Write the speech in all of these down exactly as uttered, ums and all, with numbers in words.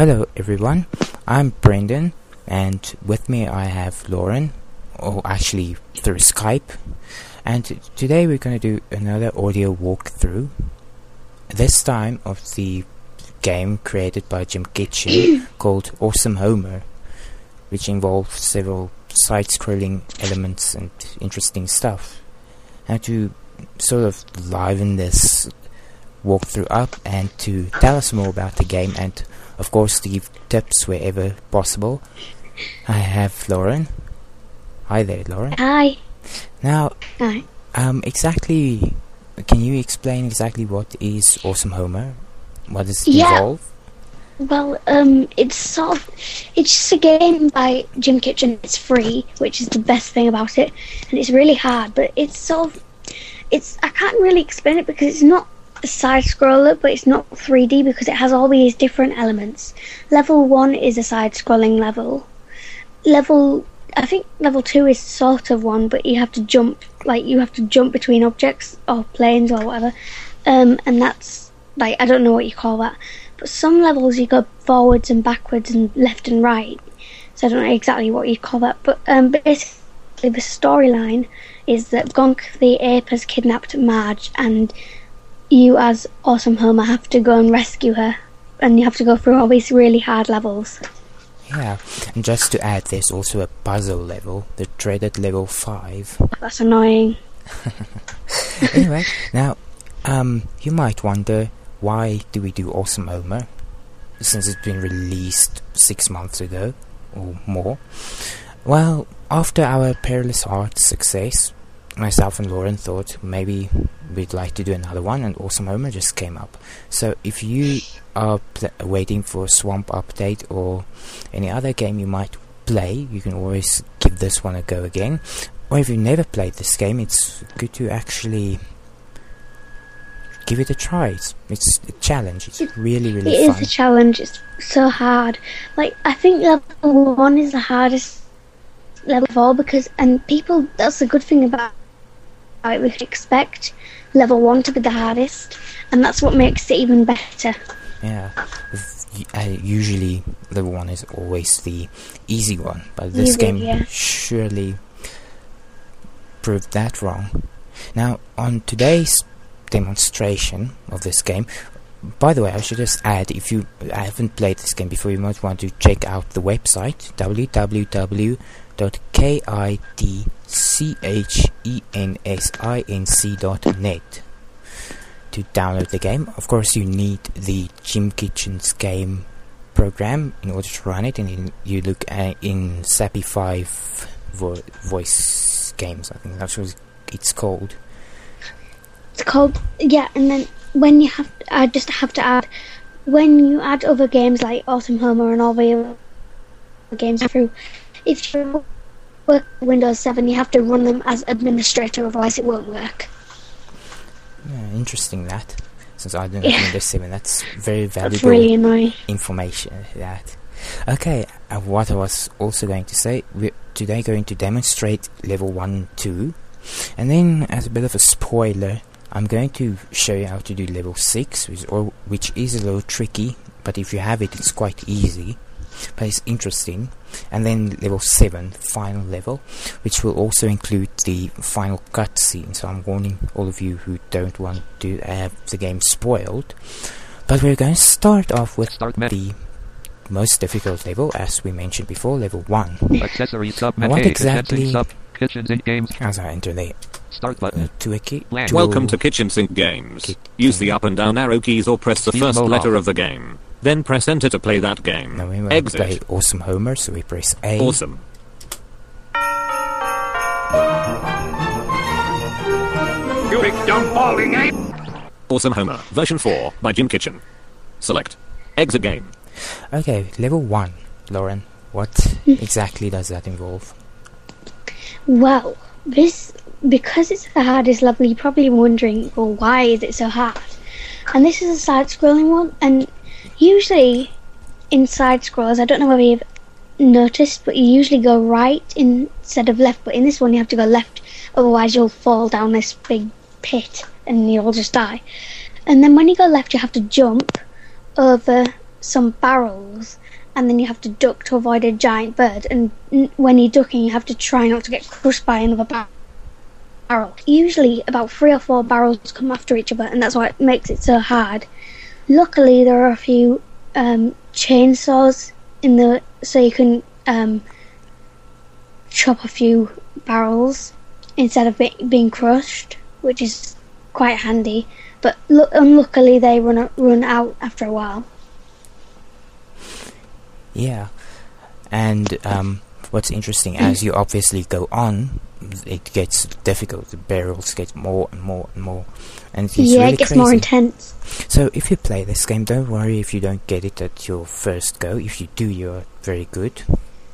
Hello everyone, I'm Brendan, and with me I have Lauren, or actually through Skype, and t- today we're going to do another audio walkthrough, this time of the game created by Jim Kitchen called Awesome Homer, which involves several side-scrolling elements and interesting stuff. And to sort of liven this walkthrough up and to tell us more about the game and of course give tips wherever possible, I have Lauren. Hi there, Lauren. Hi. Now, Hi. um, exactly, can you explain exactly what is Awesome Homer? What does it Yeah. involve? Well, um, it's sort of, it's just a game by Jim Kitchen. It's free, which is the best thing about it, and it's really hard. But it's sort of, it's I can't really explain it because it's not a side scroller, but it's not three D because it has all these different elements. Level one is a side scrolling level. Level, I think level two is sort of one, but you have to jump, like you have to jump between objects or planes or whatever, um, and that's like I don't know what you call that. But some levels you go forwards and backwards and left and right, so I don't know exactly what you call that. But um, basically the storyline is that Gonk the ape has kidnapped Marge, and you as Awesome Homer have to go and rescue her, and you have to go through all these really hard levels. Yeah, and just to add, there's also a puzzle level, the dreaded level five. That's annoying. Anyway, now, um, you might wonder, why do we do Awesome Homer, since it's been released six months ago, or more? Well, after our Perilous Hearts success, myself and Lauren thought maybe we'd like to do another one, and Awesome Homer just came up. So if you are pl- waiting for a Swamp update or any other game you might play, you can always give this one a go again. Or if you've never played this game, it's good to actually give it a try. It's, it's a challenge. It's It- really, really It fun. is a challenge. It's so hard. Like I think level one is the hardest level of all because, and people, that's the good thing about it. We can expect level one to be the hardest, and that's what makes it even better. Yeah, v- uh, usually level one is always the easy one, but this Easy, game yeah. surely proved that wrong. Now, on today's demonstration of this game, by the way, I should just add, if you haven't played this game before, you might want to check out the website w w w dot kitchensinc dot net to download the game. Of course, you need the Jim Kitchen's game program in order to run it, and in, you look at in Sappy five vo- voice games, I think that's what it's called. It's called, yeah, and then when you have, I just have to add, when you add other games like Awesome Homer and all the other games through, if you work Windows seven, you have to run them as administrator, otherwise it won't work. Yeah, interesting that. Since I don't Yeah. have Windows seven, that's very valuable That's really annoying. information. That. Okay, uh, what I was also going to say, we're today going to demonstrate level one and two, and then as a bit of a spoiler, I'm going to show you how to do level six, which, or, which is a little tricky, but if you have it, it's quite easy, but it's interesting. And then level seven, final level, which will also include the final cutscene, so I'm warning all of you who don't want to have the game spoiled. But we're going to start off with Start menu. the most difficult level, as we mentioned before, level one. Accessories sub What menu. exactly- Sub kitchens in games. As I enter the Start uh, button. to a key, Land. to Welcome to Kitchen Sink Games. Ki- Use the up and down arrow keys or press the Use first mode letter off. of the game. Then press enter to play that game. Now we want to play Exit. Awesome Homer, so we press A. Awesome. You big dumb balding ape! Awesome Homer. Version four by Jim Kitchen. Select. Exit game. Okay, level one. Lauren, what exactly does that involve? Well, this, because it's the hardest level, you're probably wondering, well, why is it so hard? And this is a side-scrolling one, and usually in side-scrollers, I don't know whether you've noticed, but you usually go right instead of left, but in this one you have to go left, otherwise you'll fall down this big pit and you'll just die. And then when you go left, you have to jump over some barrels, and then you have to duck to avoid a giant bird. And n- when you're ducking, you have to try not to get crushed by another bar- barrel. Usually, about three or four barrels come after each other, and that's why it makes it so hard. Luckily, there are a few um, chainsaws in the so you can um, chop a few barrels instead of be- being crushed, which is quite handy. But lo- unluckily, they run a- run out after a while. Yeah, and um, what's interesting, as you obviously go on, it gets difficult. The barrels get more and more and more, and it's yeah, really it gets crazy. more intense. So if you play this game, don't worry if you don't get it at your first go. If you do, you're very good.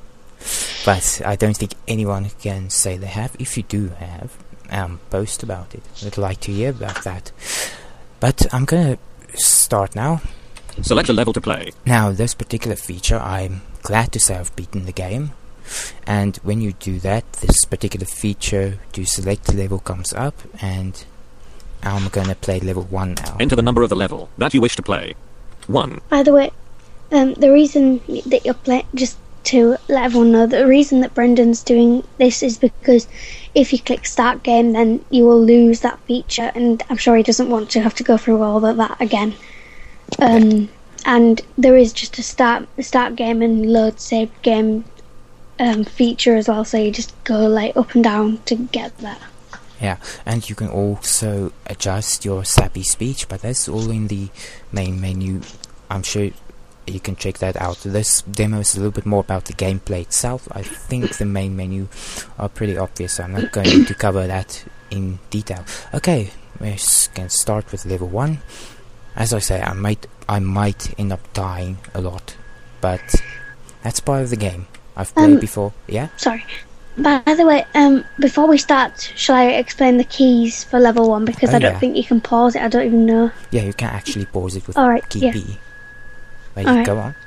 But I don't think anyone can say they have. If you do have, um, post about it. I'd like to hear about that. But I'm gonna start now. Select a level to play. Now, this particular feature, I'm glad to say I've beaten the game. And when you do that, this particular feature to select level comes up, and I'm gonna play level one now. Enter the number of the level that you wish to play. One. By the way, um, the reason that you're playing, just to let everyone know, the reason that Brendan's doing this is because if you click start game, then you will lose that feature, and I'm sure he doesn't want to have to go through all of that again. Um, and there is just a start start game and load save game um, feature as well, so you just go like up and down to get that. Yeah, and you can also adjust your sappy speech, but that's all in the main menu. I'm sure you can check that out. This demo is a little bit more about the gameplay itself. I think the main menu are pretty obvious, so I'm not going to cover that in detail. Okay, we can start with level one. As I say, I might I might end up dying a lot, but that's part of the game. I've played Um, before. Yeah? Sorry. By the way, um, before we start, shall I explain the keys for level one? Because Oh, I don't yeah. think you can pause it. I don't even know. Yeah, you can actually pause it with Alright, key yeah. B. Wait, Alright. go on.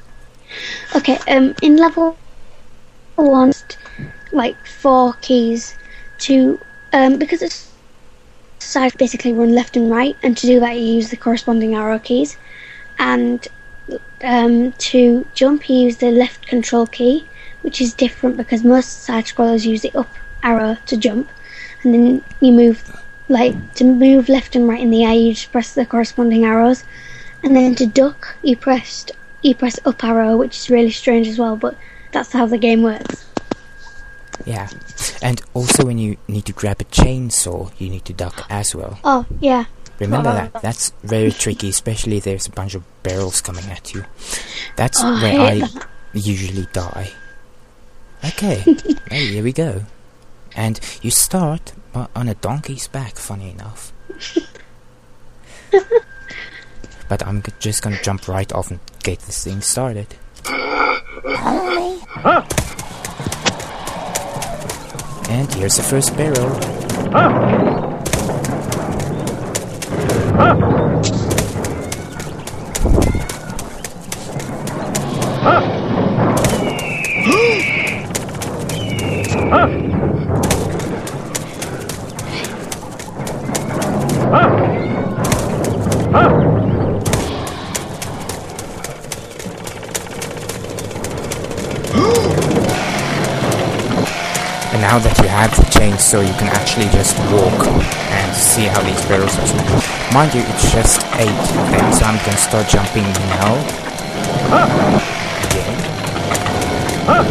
Okay, um, in level one, like four keys to, um, because it's sides basically run left and right, and to do that you use the corresponding arrow keys, and um, to jump you use the left control key, which is different because most side scrollers use the up arrow to jump, and then you move, like, to move left and right in the air you just press the corresponding arrows, and then to duck you pressed you press up arrow, which is really strange as well, but that's how the game works. Yeah. And also when you need to grab a chainsaw, you need to duck as well. Oh, yeah. Remember Oh. that. That's very tricky, especially if there's a bunch of barrels coming at you. That's Oh, I where hate I that. usually die. Okay, hey, here we go. And you start o- on a donkey's back, funny enough. But I'm g- just gonna jump right off and get this thing started. And here's the first barrel. And now that you have the chainsaw, you can actually just walk and see how these barrels are small. Mind you, it's just eight of them, so I'm gonna start jumping now. Again.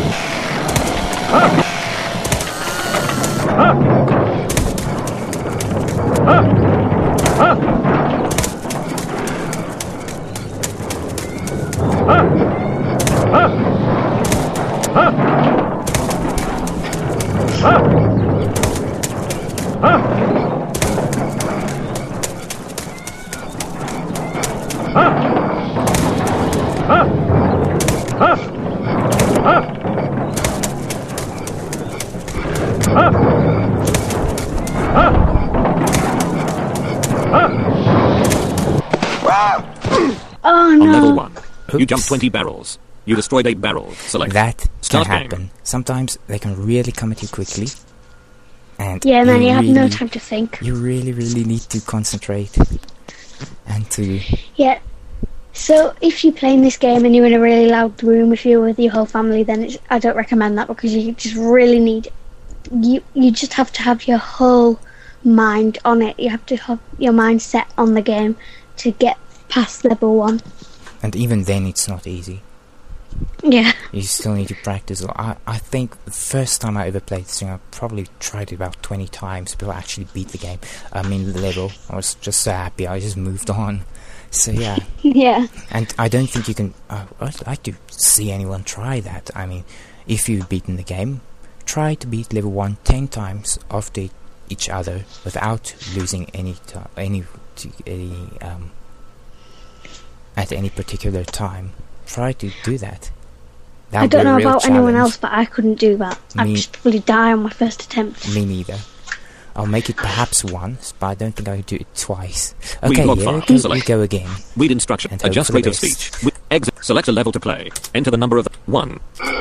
Oh On no. level one, you Oops. jumped twenty barrels. You destroyed eight barrels. Select. That can Start game. happen. Sometimes they can really come at you quickly. And Yeah, man, you have no really- time to think. You really, really need to concentrate and to Yeah. So if you're playing this game and you're in a really loud room with you with your whole family, then it's, I don't recommend that because you just really need you you just have to have your whole mind on it. You have to have your mind set on the game to get past level one. And even then, it's not easy. Yeah. You still need to practice. I, I think the first time I ever played this thing, I probably tried it about twenty times before I actually beat the game. I mean, the level. I was just so happy, I just moved on. So, yeah. Yeah. And I don't think you can... Uh, I'd like to see anyone try that. I mean, if you've beaten the game, try to beat level one ten times after each other without losing any time, any, any um, at any particular time. Try to do that. That I don't know about challenge. anyone else, but I couldn't do that. I'd Me- just probably die on my first attempt. Me neither. I'll make it perhaps once, but I don't think I could do it twice. Read Okay, log here file. we go, we Select. go again. Read instruction. And hope Adjust for the rate of best. speech. With exit. Select a level to play. Enter the number of one.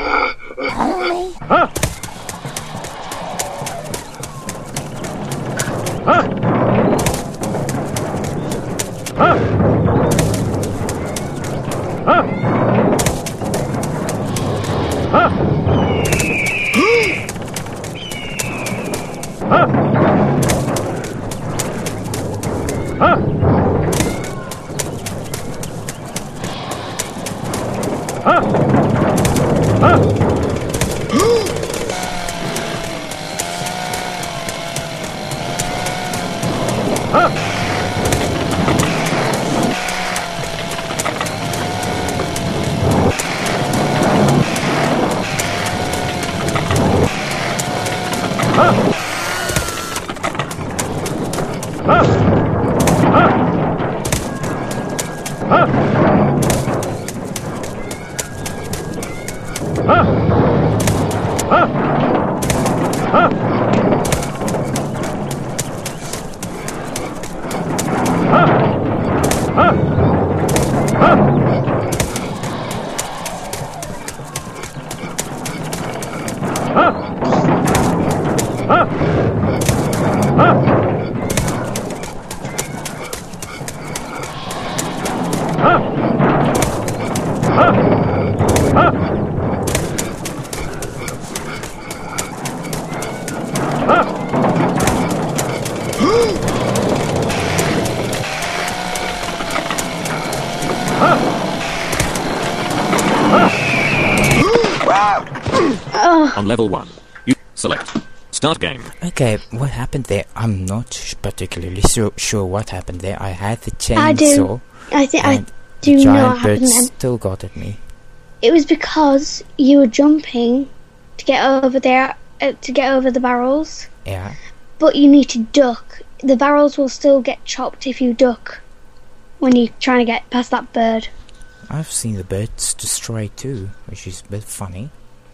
On level one, you select start game. Okay, what happened there? I'm not sh- particularly so sure what happened there. I had the chainsaw, I do. I think I and do the know what giant bird happened then. still got at me. It was because you were jumping to get over there, uh, to get over the barrels, Yeah. but you need to duck. The barrels will still get chopped if you duck when you're trying to get past that bird. I've seen the birds destroyed too, which is a bit funny.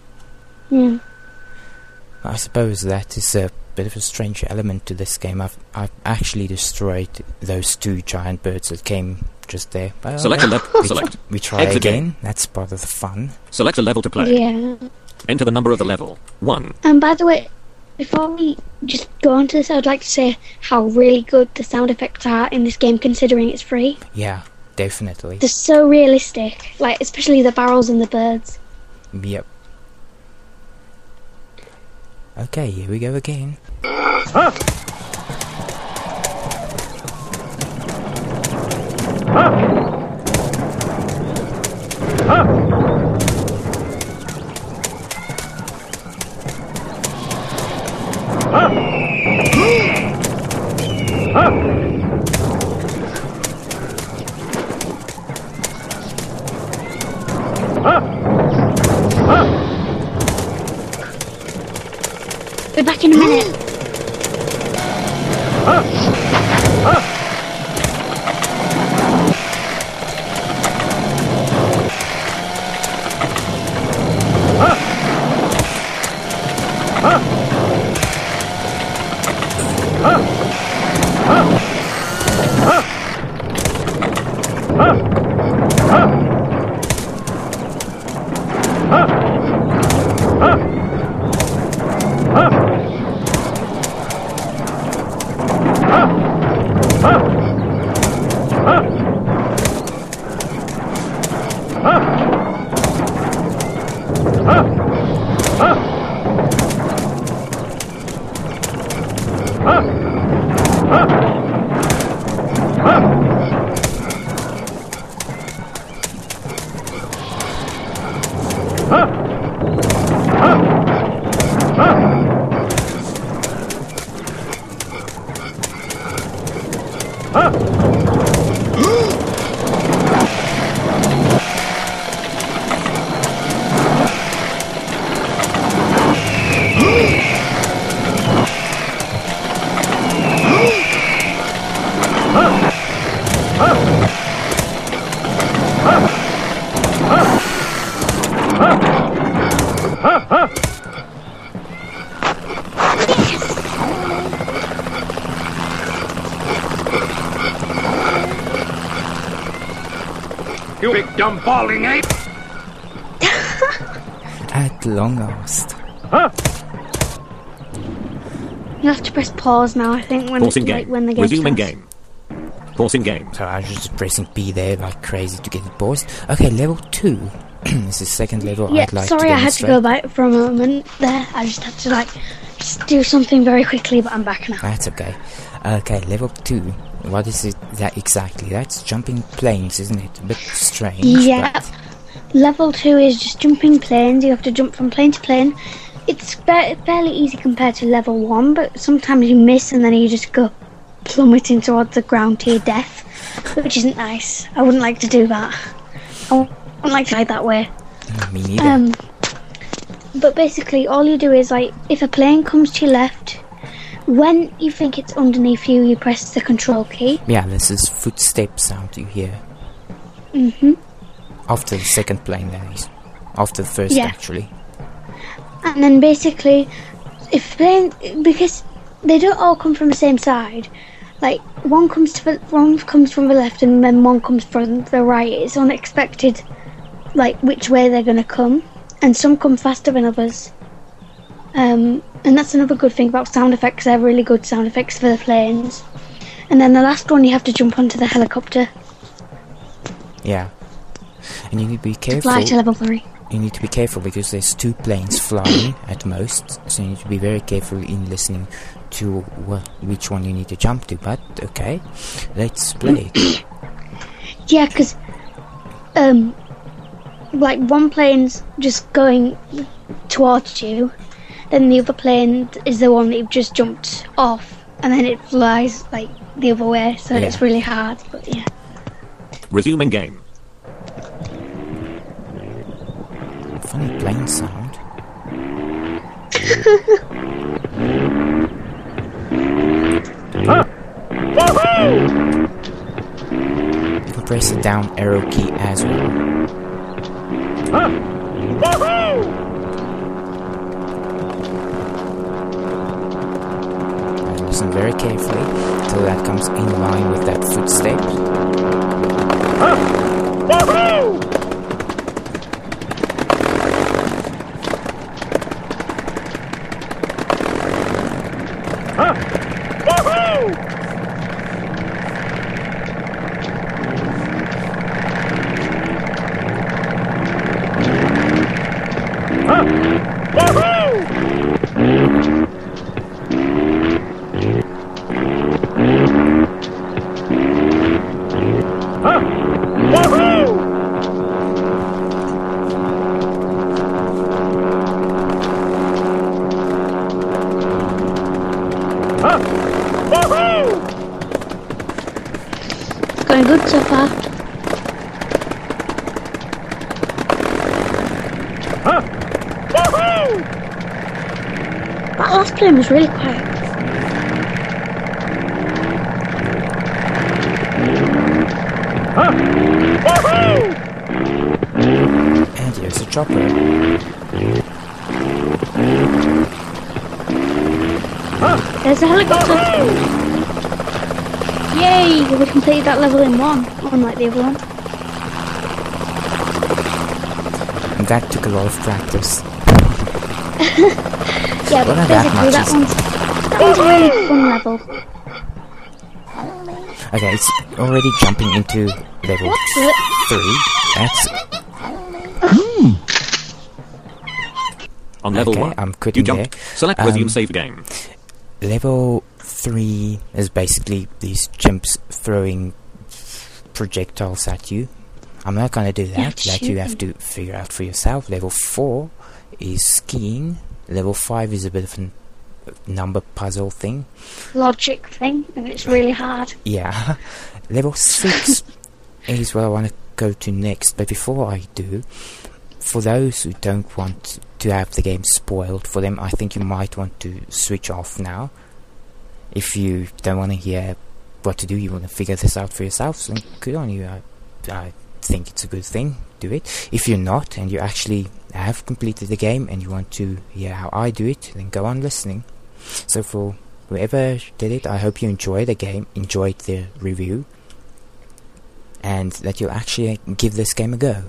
Yeah. I suppose that is a bit of a strange element to this game. I've I've actually destroyed those two giant birds that came just there. Well, Select a level. we, Select. we try Exit again. game. That's part of the fun. Select a level to play. Yeah. Enter the number of the level. One. And by the way, before we just go on to this, I would like to say how really good the sound effects are in this game, considering it's free. Yeah, definitely. They're so realistic, like especially the barrels and the birds. Yep. Okay, here we go again. Be back in a minute. You big dumb balding ape! At long last. You have to press pause now, I think, when, Pausing like, game. when the game Resuming starts. game. Pausing game. So I was just pressing B there like crazy to get it paused. Okay, level two. This is the second level Yeah, I'd like sorry to I had to demonstrate. go back for a moment there. I just had to, like, just do something very quickly, but I'm back now. That's okay. Okay, level two. What is it that exactly? That's jumping planes, isn't it? A bit strange. Yeah. But Level two is just jumping planes. You have to jump from plane to plane. It's fa- fairly easy compared to level one, but sometimes you miss and then you just go plummeting towards the ground to your death, which isn't nice. I wouldn't like to do that. I wouldn't like to die that way. mm, me neither. Um, but basically, all you do is, like, if a plane comes to your left, when you think it's underneath you, you press the control key. Yeah, this is footstep sound you hear. Mhm. After the second plane, that is. After the first, Yeah. actually. And then basically, if plane, because they don't all come from the same side. Like, one comes to the, one comes from the left and then one comes from the right. It's unexpected, like, which way they're gonna come, and some come faster than others. Um, and that's another good thing about sound effects. They're really good sound effects for the planes. And then the last one, you have to jump onto the helicopter Yeah. And you need to be to careful. fly to level three. You need to be careful because there's two planes flying at most, so you need to be very careful in listening to wh- which one you need to jump to. But okay, let's play it. Yeah, because um, like one plane's just going towards you, then the other plane is the one that you've just jumped off, and then it flies like the other way. So Yeah. it's really hard. But yeah, Resuming game. Funny plane sound. You can press the down arrow key as well. And listen very carefully until that comes in line with that footstep. it's going good so far. That last plane was really quiet. And here's a chopper. There's a helicopter. Yay! We completed that level in one, unlike the other one. And that took a lot of practice. Yeah, Well, but not that basically much, that is it? one's that one's a really fun level. Okay, it's already jumping into level What's it? three. That's On level Okay, one, I'm you quitting jump. there. Select Um, resume save game. Level three is basically these chimps throwing projectiles at you. I'm not gonna do Yeah, that. That shoot you have to figure out for yourself. Level four is skiing. Level five is a bit of a number puzzle thing. Logic thing, and it's really hard. Yeah. Level six is what I want to go to next. But before I do, for those who don't want to have the game spoiled for them, I think you might want to switch off now. If you don't want to hear what to do, you want to figure this out for yourself, then good on you. I, I think it's a good thing. Do it. If you're not, and you actually have completed the game and you want to hear how I do it, then go on listening. So for whoever did it, I hope you enjoyed the game, enjoyed the review, and that you'll actually give this game a go.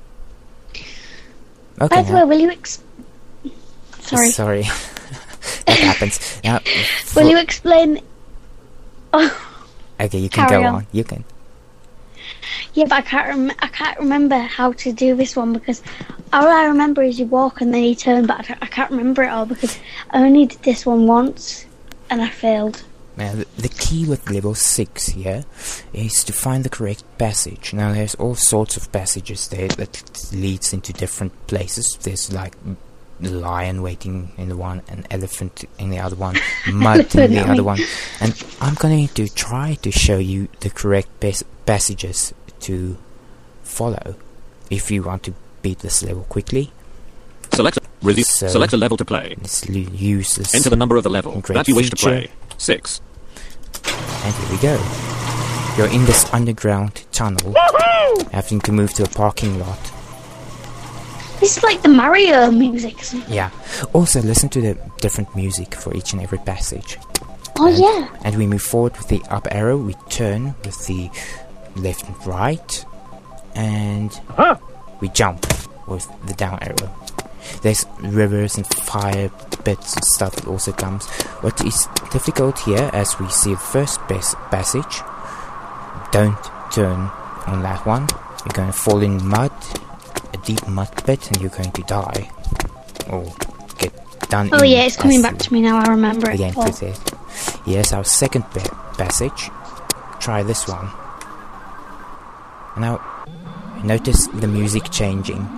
Okay. By the now- way, will you ex- Sorry. Sorry. That happens. Now, for- Will you explain? Oh, okay, you can carry go on. on. You can. yeah, but I can't. Rem- I can't remember how to do this one because all I remember is you walk and then you turn, but I can't, I can't remember it all because I only did this one once and I failed. Now, the, the key with level six here is to find the correct passage. Now, there's all sorts of passages there that leads into different places. There's like a lion waiting in the one, an elephant in the other one, mud in the Elephant, I other mean. one. And I'm going to try to show you the correct pas- passages to follow if you want to beat this level quickly. Select a, resume, So- select a level to play. Let's l- use this. Enter the number of the level Great that you wish to feature. play. Six. And here we go. You're in this underground tunnel, having to move to a parking lot. This is like the Mario music. Isn't it? Yeah. Also, listen to the different music for each and every passage. Oh And- yeah. And we move forward with the up arrow, we turn with the left and right, and we jump with the down arrow. There's rivers and fire bits and stuff that also comes. What is difficult here, as we see the first bas- passage, don't turn on that one. You're going to fall in mud, a deep mud pit, and you're going to die. Or get done Oh in yeah, it's coming as back the- to me now. I remember the it. game Oh. puts it. Yes, our second pa- passage. Try this one. Now, notice the music changing.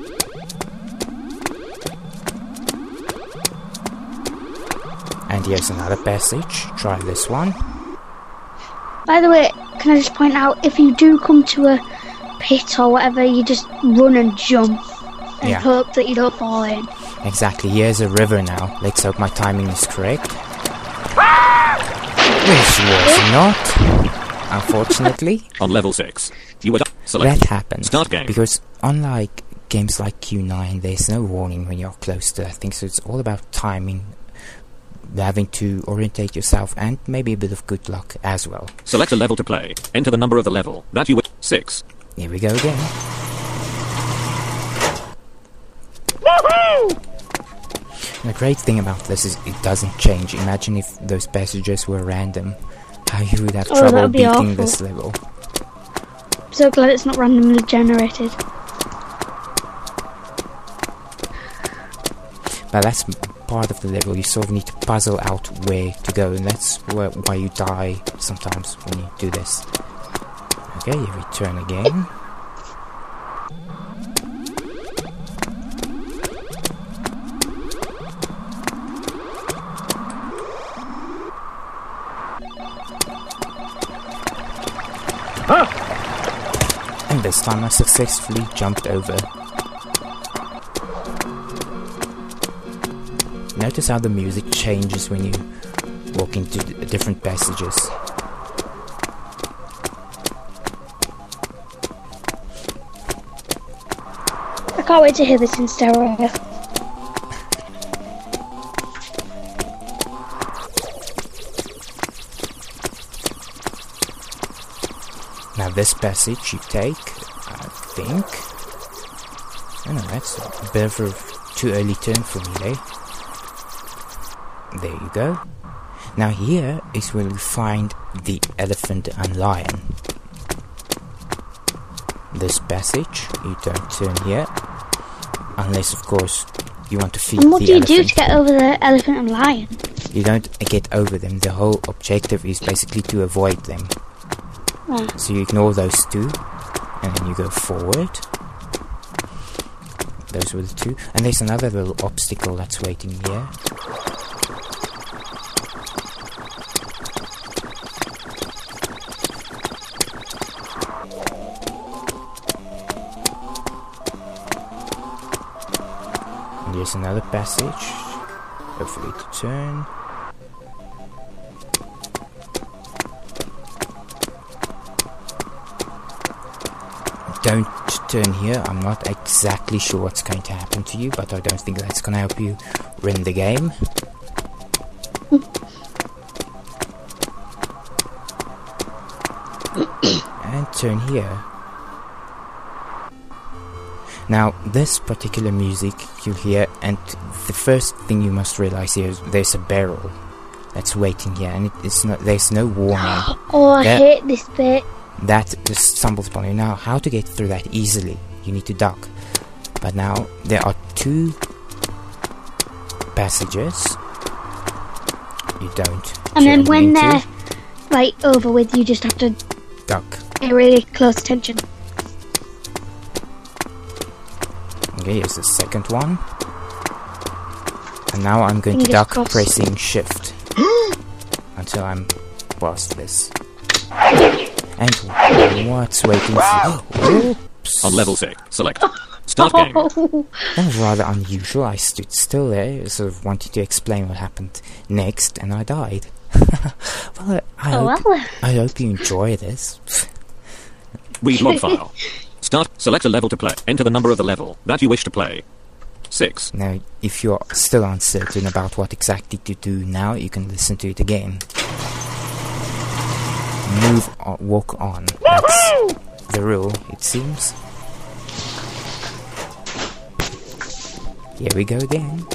And here's another passage. Try this one. By the way, can I just point out, if you do come to a pit or whatever, you just run and jump and Yeah. hope that you don't fall in. Exactly, here's a river now. Let's hope my timing is correct. Which was not, unfortunately. On level six, you would select. That happens. Start game. Because unlike games like Q nine, there's no warning when you're close to that thing, so it's all about timing, having to orientate yourself, and maybe a bit of good luck as well. Select a level to play. Enter the number of the level that you would. Six. Here we go again. The great thing about this is it doesn't change. Imagine if those passages were random. How you would have Oh, trouble that'd be beating awful. this level. I'm so glad it's not randomly generated. But that's m- part of the level. You sort of need to puzzle out where to go, and that's where, why you die sometimes when you do this. Okay, you return again. And this time I successfully jumped over. Notice how the music changes when you walk into d- different passages. I can't wait to hear this in stereo. Now this passage you take, I think... Oh no, that's a bit of a too early turn for me there. There you go. Now here is where we find the elephant and lion. this passage. You don't turn here. Unless, of course, you want to feed And what the do you elephant. do to get over the elephant and lion? You don't get over them. The whole objective is basically to avoid them. Oh. So you ignore those two, and then you go forward. Those were the two. And there's another little obstacle that's waiting here. And here's another passage. Hopefully to turn. Don't turn here. I'm not exactly sure what's going to happen to you, but I don't think that's going to help you win the game. And turn here. Now, this particular music you hear, and the first thing you must realize here is there's a barrel that's waiting here, and it, it's not. There's no warning. Oh, I That- hate this bit. That just stumbles upon you. Now, how to get through that easily? You need to duck. But now, there are two passages. You don't. And then turn when into. they're like over with, you just have to Duck. pay really close attention. Okay, here's the second one. And now I'm going to Fingers duck crossed. pressing shift. Until I'm past this. And what's waiting for Oops. On level six, select. Start game. Oh, That was rather unusual. I stood still there, sort of wanting to explain what happened next, and I died. Well, I, oh hope, well. I hope you enjoy this. Read log file. Start. Select a level to play. Enter the number of the level that you wish to play. Six. Now, if you're still uncertain about what exactly to do now, you can listen to it again. Move on, walk on. That's the rule, it seems. Here we go again.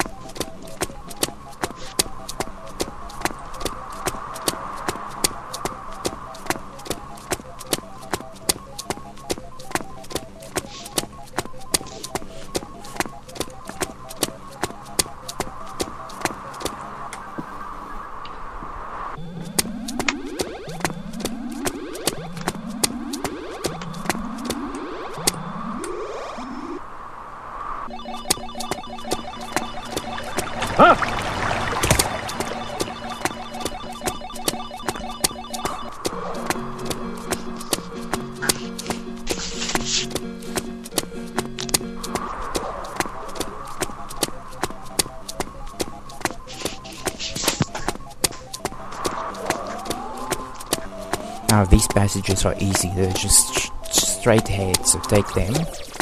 Now these passages are easy, they're just sh straight ahead, so take them.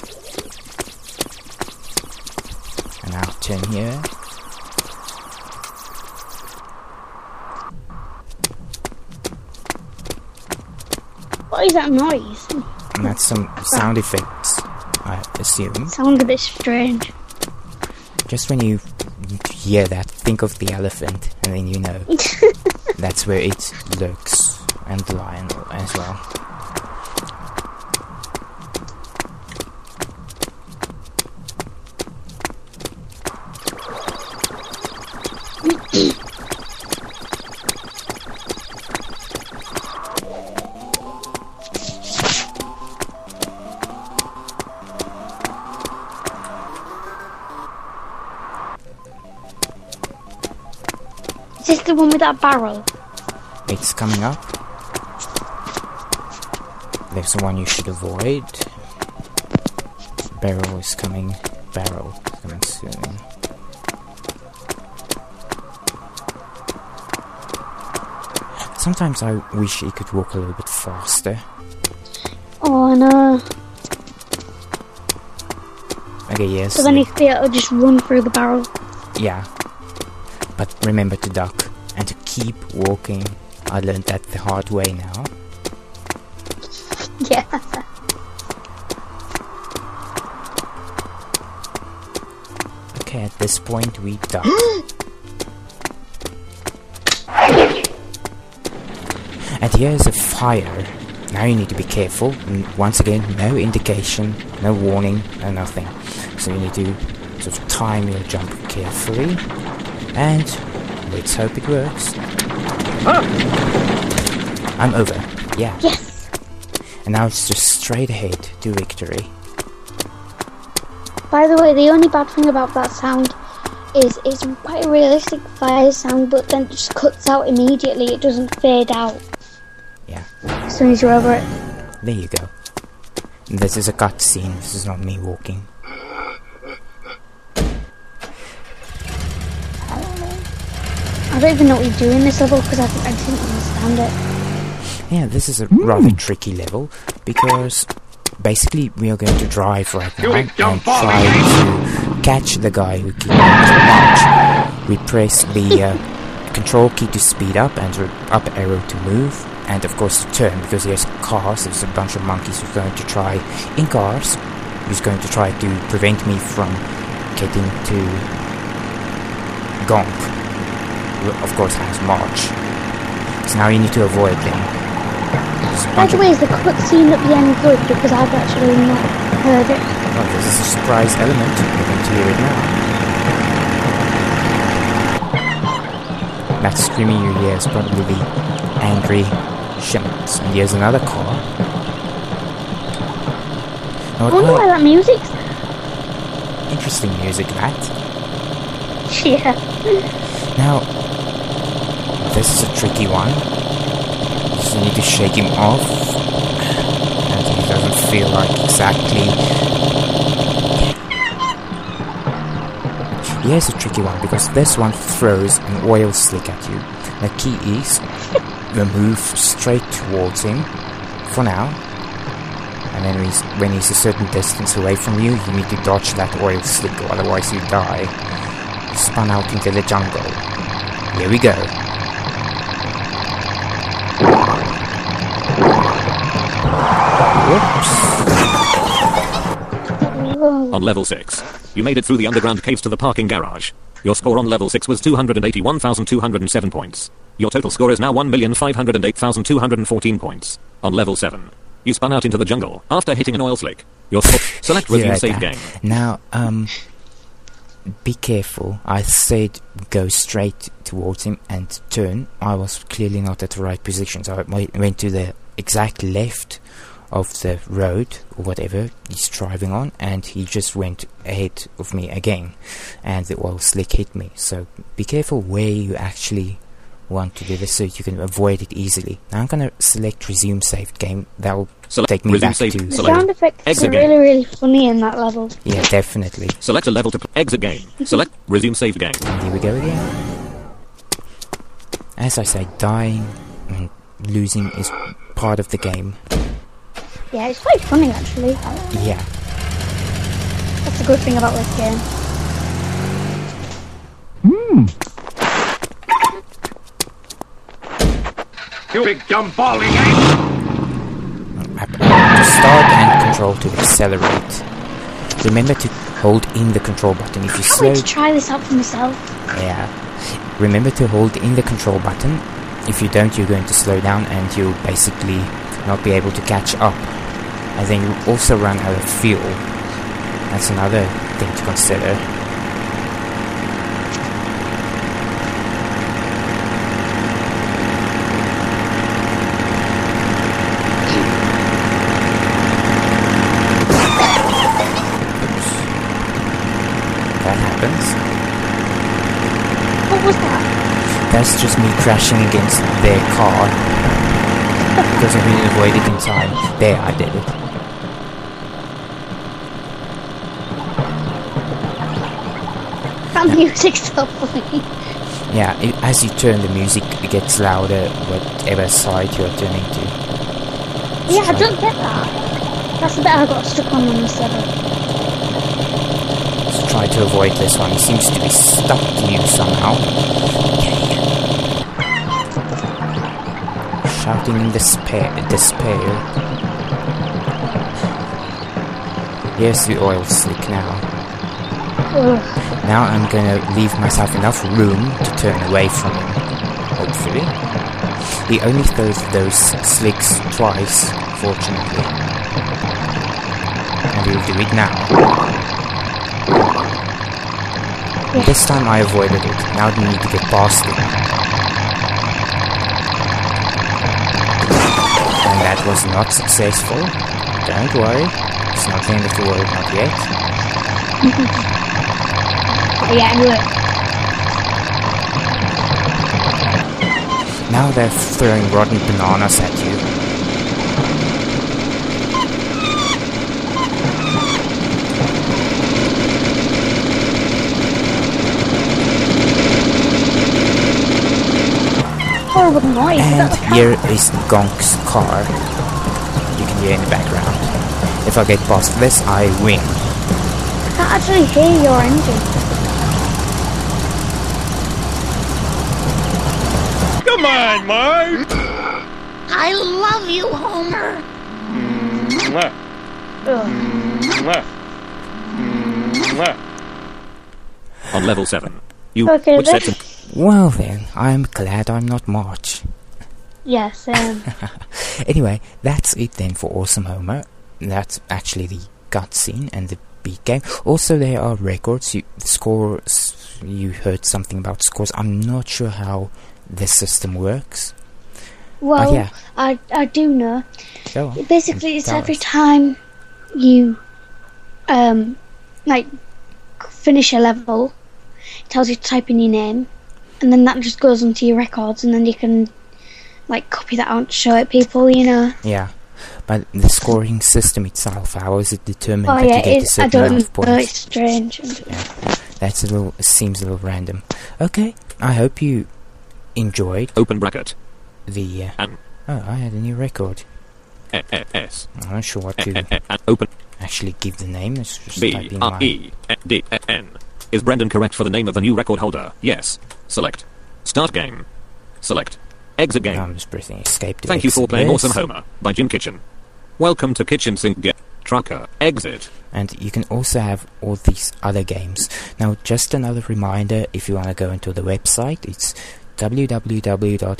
And now turn here. What is that noise? And that's some sound effects, I assume. Sounds a bit strange. Just when you hear that, think of the elephant, and then you know. That's where it lurks. And the lion as well. Is this the one with that barrel? It's coming up. There's the one you should avoid. Barrel is coming. Barrel is coming soon. Sometimes I wish he could walk a little bit faster. Oh no. Okay, yes. So then he'd be able to just run through the barrel. Yeah. But remember to duck and to keep walking. I learned that the hard way now. Yeah. Okay, at this point we duck. And here's a fire. now you need to be careful. And once again, no indication, no warning, no nothing. So you need to sort of time your jump carefully. And let's hope it works. I'm over. Yeah. Yes! And now it's just straight ahead to victory. By the way, the only bad thing about that sound is it's quite a realistic fire sound, but then it just cuts out immediately. It doesn't fade out Yeah. as soon as you're over it. There you go. And this is a cutscene. This is not me walking. I don't even know what you do in this level because I, I didn't understand it. Yeah, this is a rather tricky level because basically we are going to drive right now and try to catch the guy who keeps march. We press the uh, control key to speed up and the up arrow to move, and of course to turn because there's cars. There's a bunch of monkeys who's going to try in cars. Who's going to try to prevent me from getting to Gonk. Of course has march. So now you need to avoid them. By the way, is the cutscene at the end good? Because I've actually not heard it. Well, this is a surprise element. You're going to hear it now. That screaming you hear is probably the angry Shimps. And here's another car. I wonder why that music's... Interesting music, that. Yeah. Now, this is a tricky one. So you need to shake him off. And he doesn't feel like exactly... Here's a tricky one, because this one throws an oil slick at you. The key is to move straight towards him, for now. And then he's, when he's a certain distance away from you, you need to dodge that oil slick, or otherwise you die. Spun out into the jungle. Here we go. Whoops. On level six, you made it through the underground caves to the parking garage. Your score on level six was two hundred eighty-one thousand two hundred seven points. Your total score is now one million five hundred eight thousand two hundred fourteen points. On level seven, you spun out into the jungle after hitting an oil slick. Your score... Select resume Right save there. game. Now, um... be careful. I said go straight towards him and turn. I was clearly not at the right position, so I went to the exact left of the road or whatever he's driving on, and he just went ahead of me again, and the oil slick hit me. So be careful where you actually want to do this so you can avoid it easily. Now I'm gonna select resume saved game. That will Select take me resume back save- to The Select sound effects exit are game. really, really funny in that level. yeah, definitely. Select a level to pl- exit game. Select resume save game. And here we go again. As I say, dying and losing is part of the game. Yeah, it's quite funny actually. Yeah. That's a good thing about this game. You big dumb balding ape! To start and control to accelerate. Remember to hold in the control button if you I can't slow. wait to try this out for myself. Yeah. Remember to hold in the control button. If you don't, you're going to slow down and you'll basically not be able to catch up. And then you also run out of fuel. That's another thing to consider. That happens. What was that? That's just me crashing against their car. Because I didn't avoid it in time. There, I did it. That music's so funny. Yeah, it, as you turn, the music gets louder, whatever side you're turning to. Yeah, I don't get that. That's the bit I got stuck on in the seven. So try to avoid this one. He seems to be stuck to you somehow. Shouting in despair. despair. Here's the oil slick now. Ugh. Now I'm gonna leave myself enough room to turn away from him. Hopefully. He only throws those slicks twice, fortunately. And he'll do it now. And this time I avoided it. Now I need to get past it. And that was not successful. Don't worry. It's not the end of the world, not yet. Yeah, it worked. Now they're throwing rotten bananas at you. Horrible noise. And That's a here is Gonk's car. You can hear in the background. If I get past this, I win. I can't actually hear your engine. Come on, Marge! I love you, Homer. Mwah. Mwah. Mwah. On level seven. You Okay, which sets of Well then, I'm glad I'm not Marge. Yes, um, Anyway, that's it then for Awesome Homer. That's actually the cutscene and the beat game. Also, there are records. You scores. You heard something about scores. I'm not sure how this system works. well, yeah. I I do know. Go on. Basically, it's Tell every us. time you um like finish a level, it tells you to type in your name, and then that just goes onto your records, and then you can like copy that out and show it people. You know. Yeah, but the scoring system itself, how is it determined Oh that yeah, you get a it's, I certain amount don't of know. points? It's strange. That's a little. Seems a little random. Okay, I hope you enjoyed open bracket the. Uh, and oh, I had a new record. E- E- S I'm not sure what E- to E- E- and open actually give the name. Let's just B type in R my. E D N. Is Brendan correct for the name of the new record holder? Yes. Select. Start game. Select. Exit game. No, I'm just pressing escape to Thank you for exit playing this. Awesome Homer by Jim Kitchen. Welcome to Kitchen Sink Get Trucker. Exit. And you can also have all these other games. Now, just another reminder, if you want to go into the website, it's w w w dot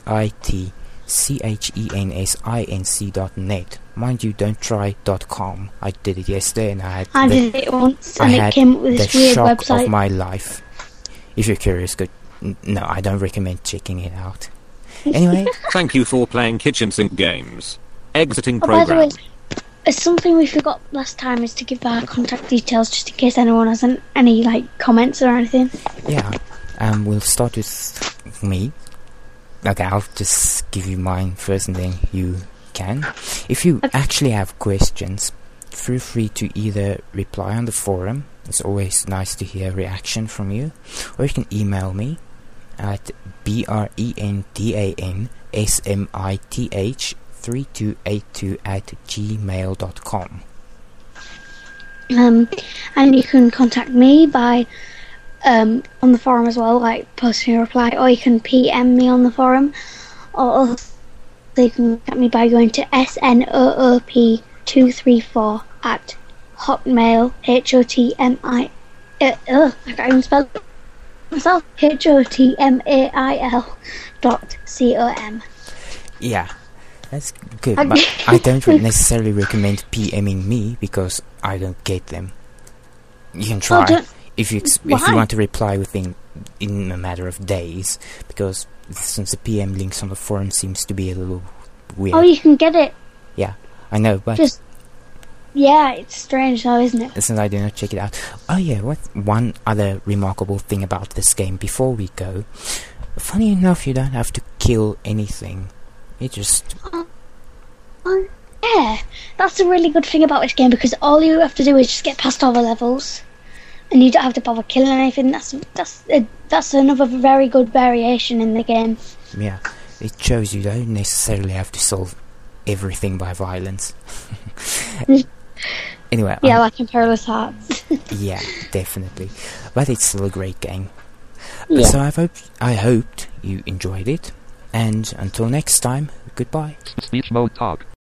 kitchensinc dot net. Mind you, don't try .com. I did it yesterday and I had I the, did it once, I and had it came up with the this weird shock website. of my life. If you're curious, go. n- No, I don't recommend checking it out. Anyway, Thank you for playing Kitchen Sink games. Exiting Oh, by the way, program. uh, something we forgot last time is to give our contact details just in case anyone has an, any like comments or anything. yeah, um, we'll start with me. Okay, I'll just give you mine first and then you can. If you Okay. actually have questions, feel free to either reply on the forum. It's always nice to hear a reaction from you. Or you can email me at brendansmith three two eight two at gmail dot com. Um, and you can contact me by um, on the forum as well, like posting a reply, or you can P M me on the forum, or also you can contact me by going to S N O O P two three four at hotmail H O T M I uh, uh, I can't even spell it myself H O T M A I L dot C O M. Yeah, that's good, Okay. but I don't re- necessarily recommend PMing me because I don't get them. You can try don't- if you ex- if Why? you want to reply within in a matter of days, because since the P M links on the forum seems to be a little weird. Oh, you can get it. I know, but Just yeah, it's strange though, isn't it? since I do not check it out. Oh yeah, what one other remarkable thing about this game before we go. Funny enough, you don't have to kill anything. You just Oh, yeah, that's a really good thing about this game because all you have to do is just get past all the levels, and you don't have to bother killing anything. That's that's uh, that's another very good variation in the game. yeah, it shows you don't necessarily have to solve everything by violence. Anyway, Yeah, um, like in Perilous Hearts. yeah, definitely. But it's still a great game. Yeah. So I hope I hoped you enjoyed it, and until next time, goodbye. Speech mode talk.